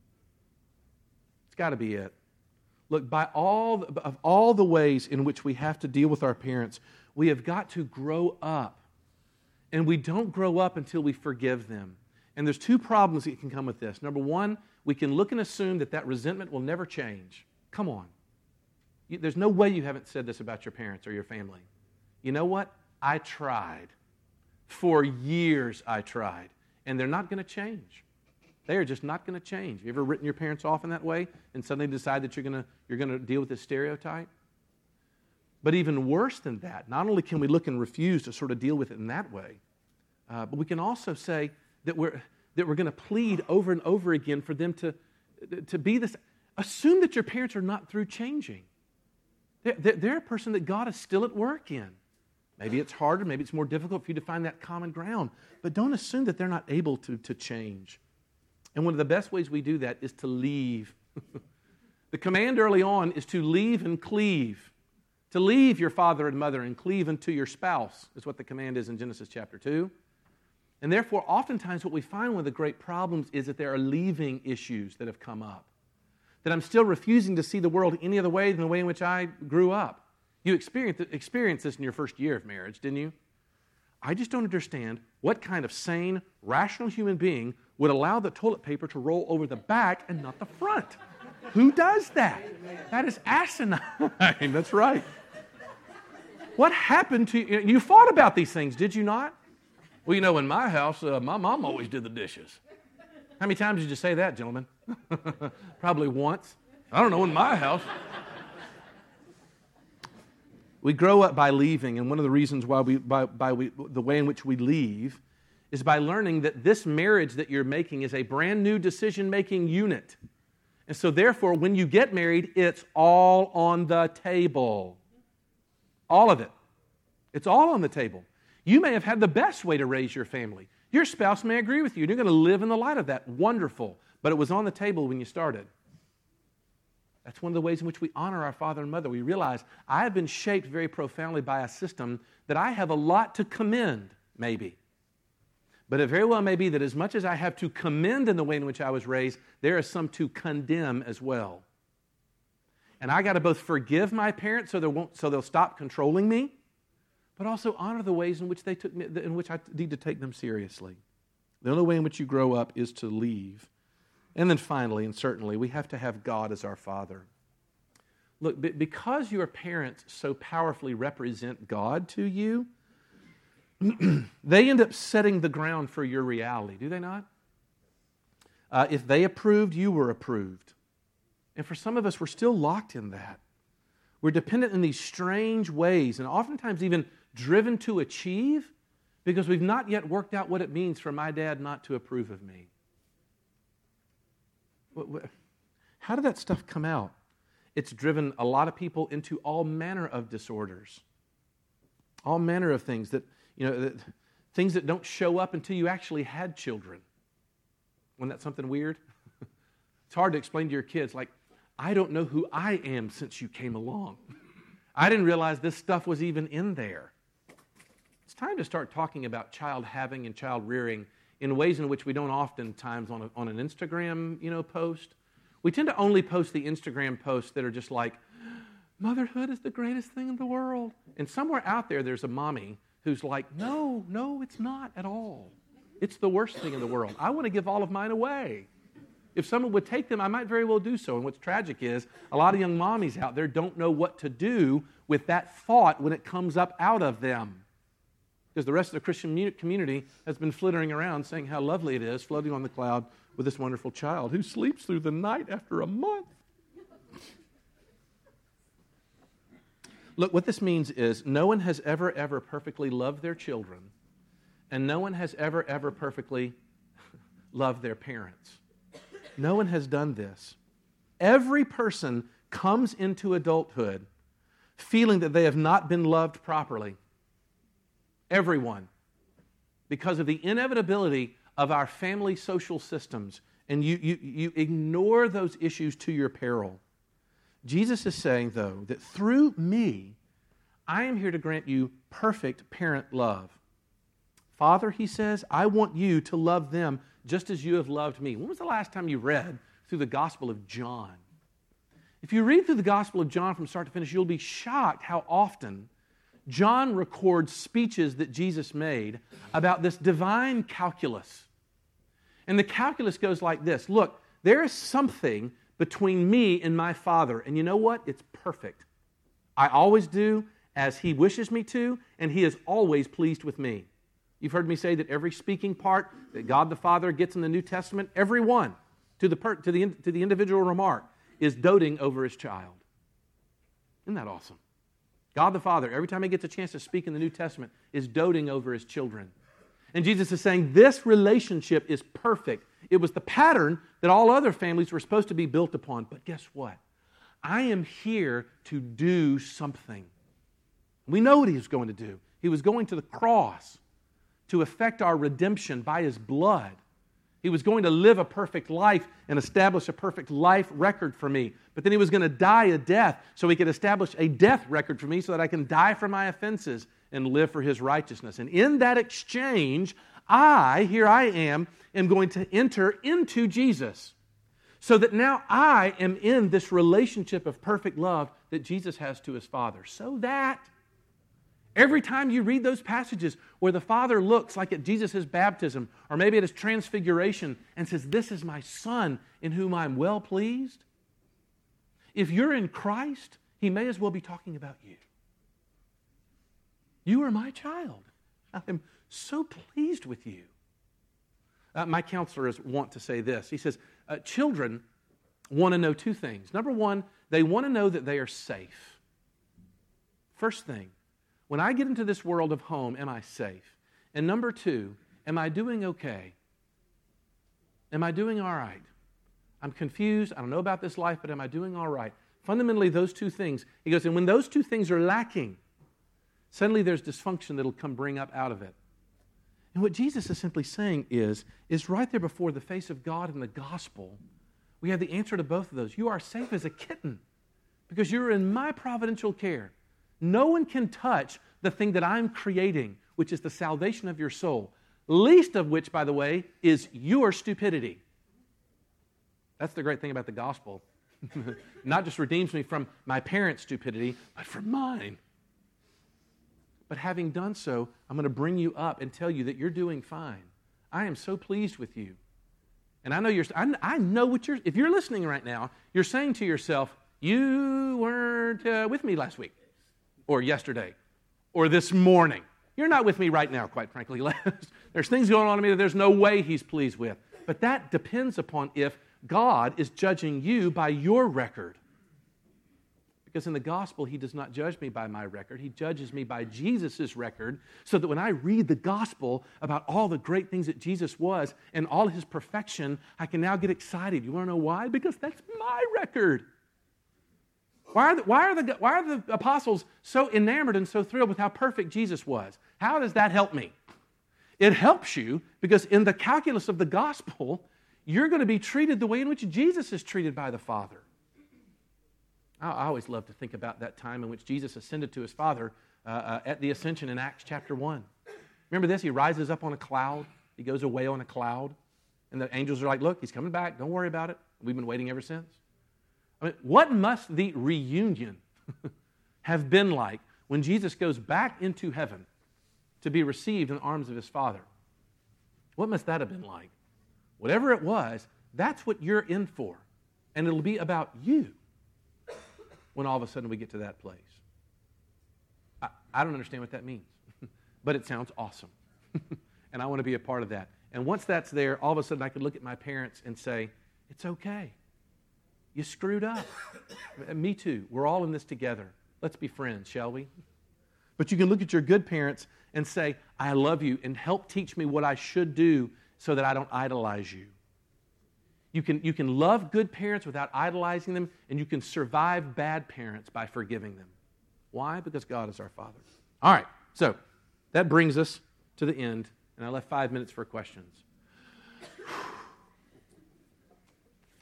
It's got to be it. Look, by all of all the ways in which we have to deal with our parents, we have got to grow up. And we don't grow up until we forgive them. And there's two problems that can come with this. Number one, we can look and assume that that resentment will never change. Come on. You, there's no way you haven't said this about your parents or your family. You know what? I tried. For years I tried. And they're not going to change. They are just not going to change. Have you ever written your parents off in that way and suddenly decide that you're going to you're going to deal with this stereotype? But even worse than that, not only can we look and refuse to sort of deal with it in that way, uh, but we can also say that we're that we're going to plead over and over again for them to, to be this. Assume that your parents are not through changing. They're, they're a person that God is still at work in. Maybe it's harder, maybe it's more difficult for you to find that common ground, but don't assume that they're not able to, to change. And one of the best ways we do that is to leave. The command early on is to leave and cleave. To leave your father and mother and cleave unto your spouse is what the command is in Genesis chapter two. And therefore, oftentimes what we find one of the great problems is that there are leaving issues that have come up. That I'm still refusing to see the world any other way than the way in which I grew up. You experienced, experienced this in your first year of marriage, didn't you? I just don't understand what kind of sane, rational human being would allow the toilet paper to roll over the back and not the front. Who does that? That is asinine. That's right. What happened to you? You thought about these things, did you not? Well, you know, in my house, uh, my mom always did the dishes. How many times did you say that, gentlemen? Probably once. I don't know, in my house. We grow up by leaving, and one of the reasons why we, by, by we, the way in which we leave is by learning that this marriage that you're making is a brand new decision-making unit. And so therefore, when you get married, it's all on the table. All of it. It's all on the table. You may have had the best way to raise your family. Your spouse may agree with you, and you're going to live in the light of that. Wonderful. But it was on the table when you started. That's one of the ways in which we honor our father and mother. We realize I have been shaped very profoundly by a system that I have a lot to commend, maybe. But it very well may be that as much as I have to commend in the way in which I was raised, there is some to condemn as well. And I got to both forgive my parents so they won't, so they'll stop controlling me, but also honor the ways in which they took me, in which I need to take them seriously. The only way in which you grow up is to leave. And then finally, and certainly, we have to have God as our Father. Look, because your parents so powerfully represent God to you, they end up setting the ground for your reality, do they not? Uh, if they approved, you were approved. And for some of us, we're still locked in that. We're dependent in these strange ways, and oftentimes even driven to achieve, because we've not yet worked out what it means for my dad not to approve of me. How did that stuff come out? It's driven a lot of people into all manner of disorders. All manner of things that, you know, that, things that don't show up until you actually had children. Wasn't that something weird? It's hard to explain to your kids, like, I don't know who I am since you came along. I didn't realize this stuff was even in there. It's time to start talking about child having and child rearing in ways in which we don't oftentimes on, a, on an Instagram, you know, post. We tend to only post the Instagram posts that are just like, motherhood is the greatest thing in the world. And somewhere out there, there's a mommy who's like, no, no, it's not at all. It's the worst thing in the world. I want to give all of mine away. If someone would take them, I might very well do so. And what's tragic is a lot of young mommies out there don't know what to do with that thought when it comes up out of them. Because the rest of the Christian community has been flittering around saying how lovely it is floating on the cloud with this wonderful child who sleeps through the night after a month. Look, what this means is no one has ever, ever perfectly loved their children, and no one has ever, ever perfectly loved their parents. No one has done this. Every person comes into adulthood feeling that they have not been loved properly. Everyone. Because of the inevitability of our family social systems and you, you, you ignore those issues to your peril. Jesus is saying, though, that through me, I am here to grant you perfect parent love. Father, he says, I want you to love them just as you have loved me. When was the last time you read through the Gospel of John? If you read through the Gospel of John from start to finish, you'll be shocked how often John records speeches that Jesus made about this divine calculus. And the calculus goes like this. Look, there is something between me and my Father, and you know what? It's perfect. I always do as He wishes me to, and He is always pleased with me. You've heard me say that every speaking part that God the Father gets in the New Testament, every one, to the, per, to the, to the individual remark, is doting over His child. Isn't that awesome? God the Father, every time He gets a chance to speak in the New Testament, is doting over His children. And Jesus is saying this relationship is perfect. It was the pattern that all other families were supposed to be built upon. But guess what? I am here to do something. We know what He was going to do. He was going to the cross to effect our redemption by His blood. He was going to live a perfect life and establish a perfect life record for me. But then He was going to die a death so He could establish a death record for me so that I can die for my offenses and live for His righteousness. And in that exchange, I, here I am, am going to enter into Jesus so that now I am in this relationship of perfect love that Jesus has to His Father. So that every time you read those passages where the Father looks like at Jesus' baptism or maybe at His transfiguration and says, this is my Son in whom I'm well pleased, if you're in Christ, He may as well be talking about you. You are my child. I am so pleased with you. Uh, my counselors want to say this. He says, uh, children want to know two things. Number one, they want to know that they are safe. First thing, when I get into this world of home, am I safe? And number two, am I doing okay? Am I doing all right? I'm confused. I don't know about this life, but am I doing all right? Fundamentally, those two things. He goes, and when those two things are lacking, suddenly there's dysfunction that'll come bring up out of it. And what Jesus is simply saying is, is right there before the face of God in the gospel, we have the answer to both of those. You are safe as a kitten because you're in my providential care. No one can touch the thing that I'm creating, which is the salvation of your soul, least of which, by the way, is your stupidity. That's the great thing about the gospel. Not just redeems me from my parents' stupidity, but from mine. But having done so, I'm going to bring you up and tell you that you're doing fine. I am so pleased with you. And I know you're, I, I know what you're, if you're listening right now, you're saying to yourself, you weren't uh, with me last week, or yesterday, or this morning. You're not with me right now, quite frankly. There's things going on in me that there's no way He's pleased with. But that depends upon if God is judging you by your record. Because in the gospel, He does not judge me by my record. He judges me by Jesus' record, so that when I read the gospel about all the great things that Jesus was and all His perfection, I can now get excited. You want to know why? Because that's my record. Why are, the, why, are the, why are the apostles so enamored and so thrilled with how perfect Jesus was? How does that help me? It helps you because in the calculus of the gospel, you're going to be treated the way in which Jesus is treated by the Father. I always love to think about that time in which Jesus ascended to His Father uh, uh, at the ascension in Acts chapter one. Remember this? He rises up on a cloud. He goes away on a cloud. And the angels are like, look, He's coming back. Don't worry about it. We've been waiting ever since. I mean, what must the reunion have been like when Jesus goes back into heaven to be received in the arms of His Father? What must that have been like? Whatever it was, that's what you're in for. And it'll be about you when all of a sudden we get to that place. I, I don't understand what that means, but it sounds awesome. And I want to be a part of that. And once that's there, all of a sudden I could look at my parents and say, it's okay. You screwed up. Me too. We're all in this together. Let's be friends, shall we? But you can look at your good parents and say, I love you, and help teach me what I should do so that I don't idolize you. You can, you can love good parents without idolizing them, and you can survive bad parents by forgiving them. Why? Because God is our Father. All right, so that brings us to the end, and I left five minutes for questions.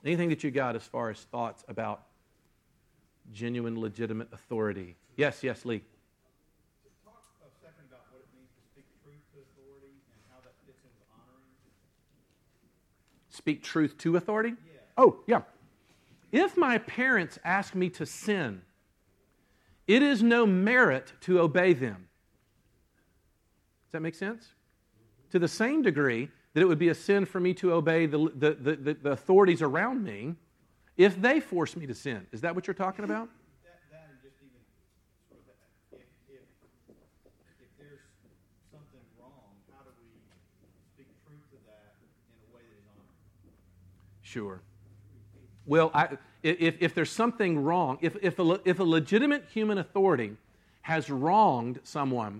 Anything that you got as far as thoughts about genuine, legitimate authority? Yes, yes, Lee. Talk a second about what it means to speak truth to authority and how that fits into honoring. Speak truth to authority? Yeah. Oh, yeah. If my parents ask me to sin, it is no merit to obey them. Does that make sense? To the same degree that it would be a sin for me to obey the, the, the, the, the authorities around me if they force me to sin. Is that what you're talking about? That, that and just even sort of if, if, if there's something wrong, how do we speak truth to that in a way that is honoring? Sure. Well, I, if, if there's something wrong, if, if, a, if a legitimate human authority has wronged someone,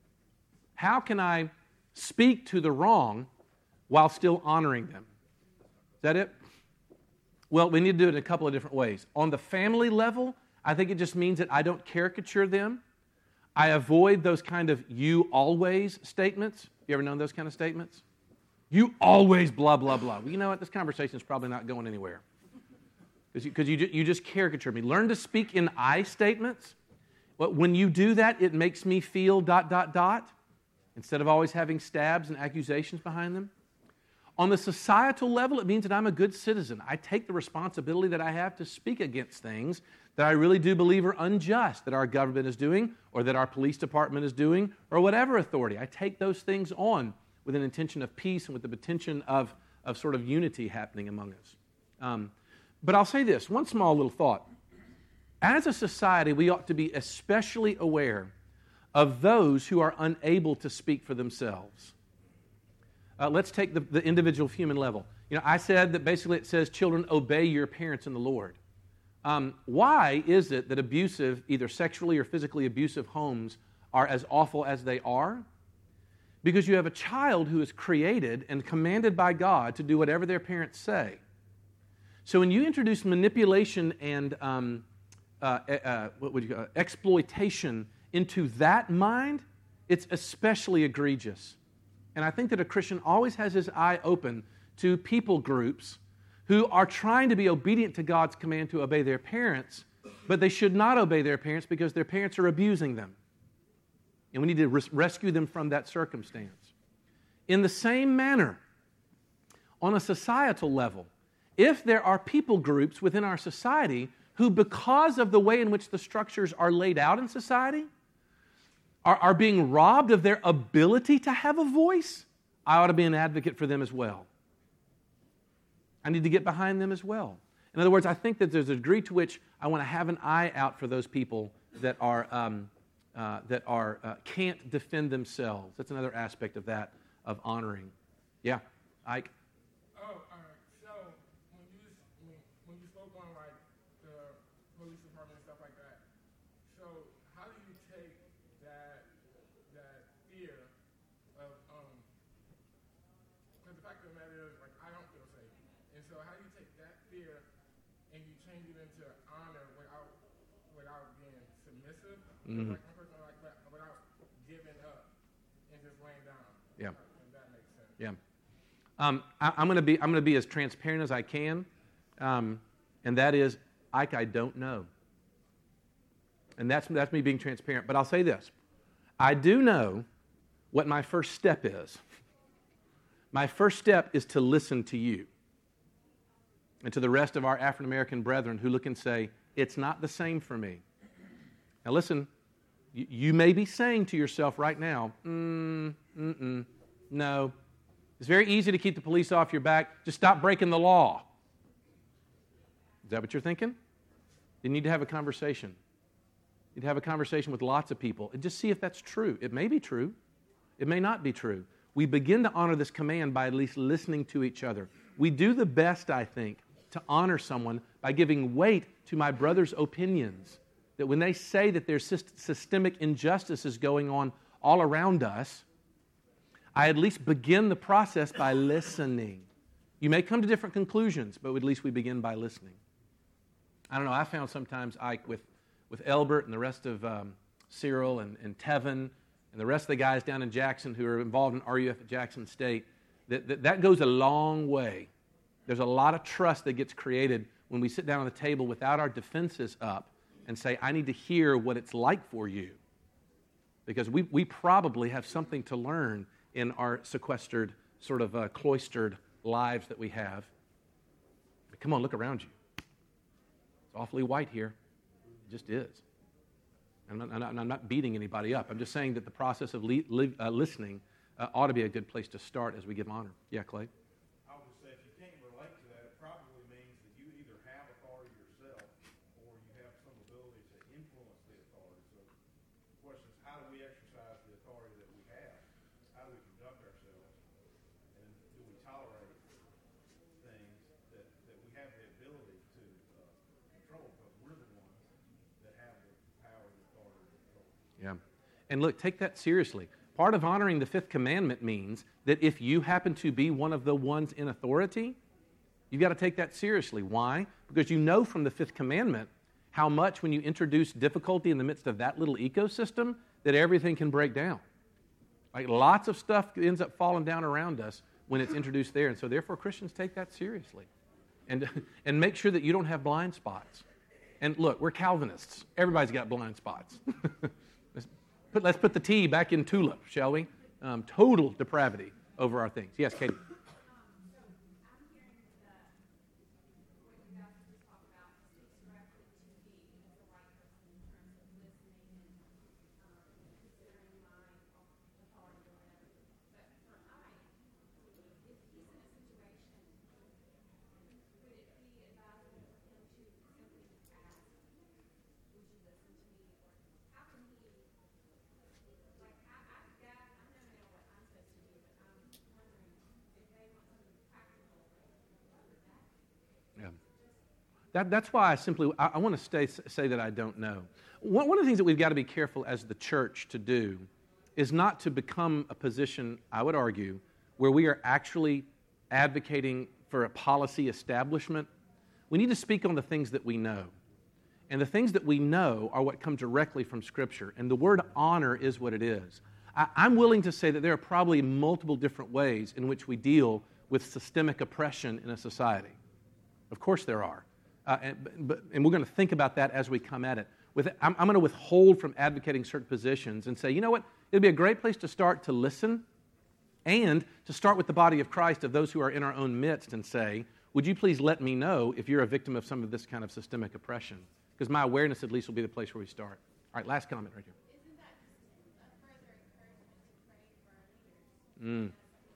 how can I speak to the wrong while still honoring them? Is that it? Well, we need to do it in a couple of different ways. On the family level, I think it just means that I don't caricature them. I avoid those kind of you always statements. You ever known those kind of statements? You always blah, blah, blah. Well, you know what? This conversation is probably not going anywhere. Because you, you, you just caricature me. Learn to speak in I statements. But when you do that, it makes me feel dot, dot, dot, instead of always having stabs and accusations behind them. On the societal level, it means that I'm a good citizen. I take the responsibility that I have to speak against things that I really do believe are unjust, that our government is doing, or that our police department is doing, or whatever authority. I take those things on with an intention of peace and with the intention of, of sort of unity happening among us. Um, but I'll say this, one small little thought. As a society, we ought to be especially aware of those who are unable to speak for themselves. Uh, let's take the, the individual human level. You know, I said that basically it says, children, obey your parents in the Lord. Um, why is it that abusive, either sexually or physically abusive homes are as awful as they are? Because you have a child who is created and commanded by God to do whatever their parents say. So when you introduce manipulation and um, uh, uh, what would you call it? exploitation into that mind, it's especially egregious. And I think that a Christian always has his eye open to people groups who are trying to be obedient to God's command to obey their parents, but they should not obey their parents because their parents are abusing them. And we need to res- rescue them from that circumstance. In the same manner, on a societal level, if there are people groups within our society who, because of the way in which the structures are laid out in society, are, are being robbed of their ability to have a voice, I ought to be an advocate for them as well. I need to get behind them as well. In other words, I think that there's a degree to which I want to have an eye out for those people that are um, uh, that are uh, can't defend themselves. That's another aspect of that, of honoring. Yeah, Ike. Oh, all right. So when you when you spoke on like the police department and stuff like that, so how do you take that that fear of um? Because the fact of the matter is, like, I don't feel safe, and so how do you take that fear and you change it into honor without without being submissive? Mm-hmm. Like one person like that, without giving up and just laying down. Yeah. If that makes sense. Yeah. Um, I, I'm going to be I'm going to be as transparent as I can, um, and that is, Ike, I don't know. And that's that's me being transparent. But I'll say this: I do know what my first step is. My first step is to listen to you and to the rest of our African American brethren who look and say, "It's not the same for me." Now, listen. You, you may be saying to yourself right now, mm, mm-mm, no. It's very easy to keep the police off your back. Just stop breaking the law. Is that what you're thinking? You need to have a conversation. You need to have a conversation with lots of people and just see if that's true. It may be true. It may not be true. We begin to honor this command by at least listening to each other. We do the best, I think, to honor someone by giving weight to my brother's opinions. That when they say that there's systemic injustices going on all around us, I at least begin the process by listening. You may come to different conclusions, but at least we begin by listening. I don't know, I found sometimes, Ike, with, with Elbert and the rest of um, Cyril and, and Tevin and the rest of the guys down in Jackson who are involved in R U F at Jackson State, that, that, that goes a long way There's a lot of trust that gets created when we sit down on the table without our defenses up and say, I need to hear what it's like for you. Because we, we probably have something to learn in our sequestered, sort of uh, cloistered lives that we have. But come on, look around you. It's awfully white here. It just is. I'm not, I'm not, I'm not beating anybody up. I'm just saying that the process of le- li- uh, listening uh, ought to be a good place to start as we give honor. Yeah, Clay? I would say if you can't relate to that, it probably means that you either have authority yourself or you have some ability to influence the authority. So the question is, how do we exercise the authority that we have? How do we conduct ourselves? And do we tolerate things that, that we have the ability to uh, control because we're the ones that have the power and authority to control? Yeah. And look, take that seriously. Part of honoring the fifth commandment means that if you happen to be one of the ones in authority, you've got to take that seriously. Why? Because you know from the fifth commandment how much when you introduce difficulty in the midst of that little ecosystem that everything can break down. Like lots of stuff ends up falling down around us when it's introduced there. And so therefore Christians take that seriously. And, and make sure that you don't have blind spots. And look, we're Calvinists. Everybody's got blind spots. But let's put the T back in tulip, shall we? Um, total depravity over our things. Yes, Katie. That, that's why I simply, I, I want to stay, say that I don't know. One, one of the things that we've got to be careful as the church to do is not to become a position, I would argue, where we are actually advocating for a policy establishment. We need to speak on the things that we know. And the things that we know are what come directly from Scripture. And the word honor is what it is. I, I'm willing to say that there are probably multiple different ways in which we deal with systemic oppression in a society. Of course there are. Uh, and, but, and we're going to think about that as we come at it. With, I'm, I'm going to withhold from advocating certain positions and say, you know what, it'd be a great place to start to listen and to start with the body of Christ of those who are in our own midst and say, would you please let me know if you're a victim of some of this kind of systemic oppression? Because my awareness at least will be the place where we start. All right, last comment right here. Isn't that just a further encouragement to pray for our leaders?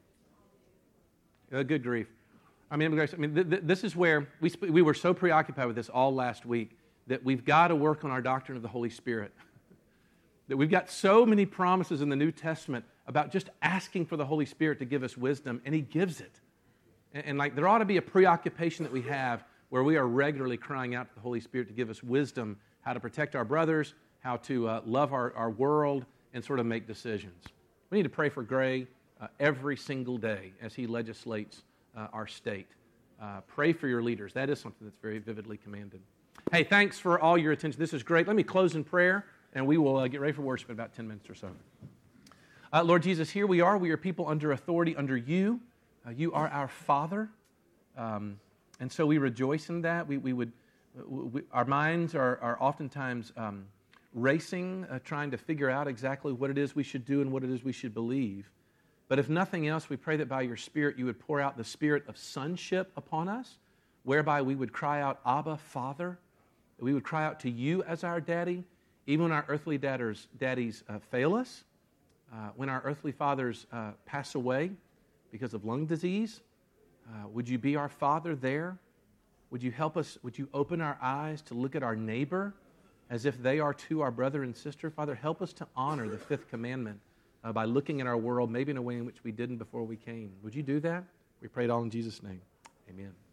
Mm. Uh, good grief. I mean, I mean, th- th- this is where we, sp- we were so preoccupied with this all last week that we've got to work on our doctrine of the Holy Spirit. That we've got so many promises in the New Testament about just asking for the Holy Spirit to give us wisdom, and He gives it. And, and like there ought to be a preoccupation that we have where we are regularly crying out to the Holy Spirit to give us wisdom, how to protect our brothers, how to uh, love our, our world, and sort of make decisions. We need to pray for Gray uh, every single day as he legislates Uh, our state. Uh, pray for your leaders. That is something that's very vividly commanded. Hey, thanks for all your attention. This is great. Let me close in prayer, and we will uh, get ready for worship in about ten minutes or so. Uh, Lord Jesus, here we are. We are people under authority under you. Uh, you are our Father, um, and so we rejoice in that. We, we would, we, our minds are, are oftentimes um, racing, uh, trying to figure out exactly what it is we should do and what it is we should believe. But if nothing else, we pray that by your Spirit you would pour out the spirit of sonship upon us, whereby we would cry out, Abba, Father. That we would cry out to you as our daddy, even when our earthly dadders, daddies uh, fail us, uh, when our earthly fathers uh, pass away because of lung disease. Uh, would you be our Father there? Would you help us, would you open our eyes to look at our neighbor as if they are too our brother and sister? Father, help us to honor the fifth commandment Uh, by looking at our world maybe in a way in which we didn't before we came. Would you do that? We pray it all in Jesus' name. Amen.